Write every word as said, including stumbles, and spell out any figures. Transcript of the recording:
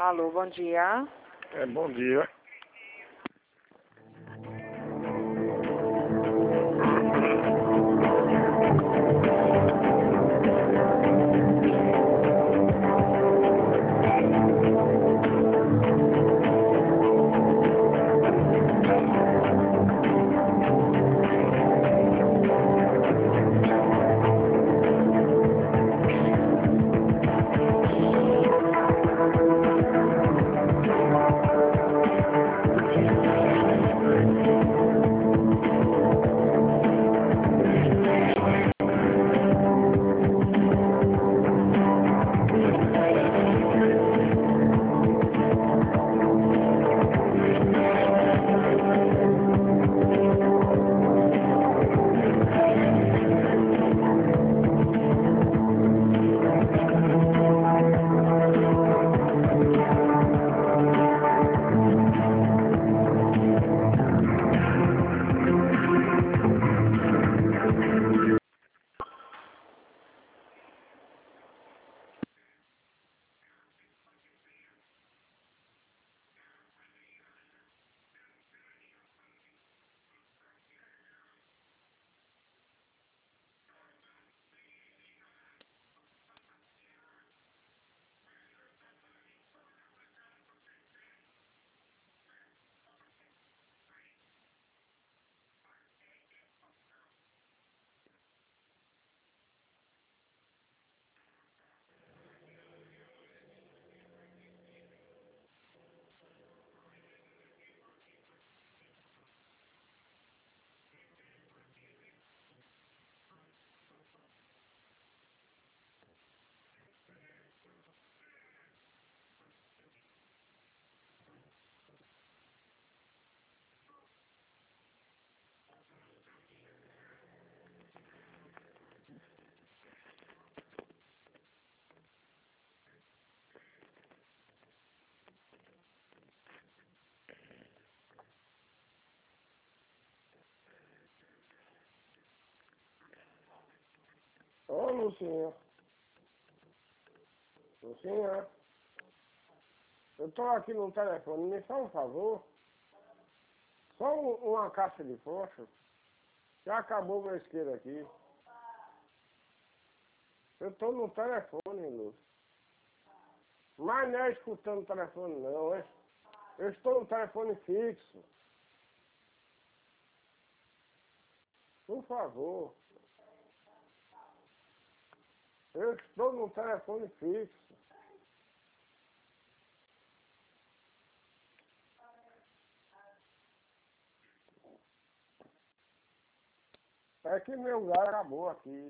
Alô, bom dia. É, bom dia. Ô, Lucinha. Lucinha. Eu tô aqui no telefone, me faz um favor. Só um- uma caixa de fósforo. Já acabou meu isqueiro aqui. Eu tô no telefone, Lúcio. Mas não é escutando o telefone não, é? Eu estou no telefone fixo. Por favor. Eu estou no telefone fixo. É que meu lugar acabou aqui.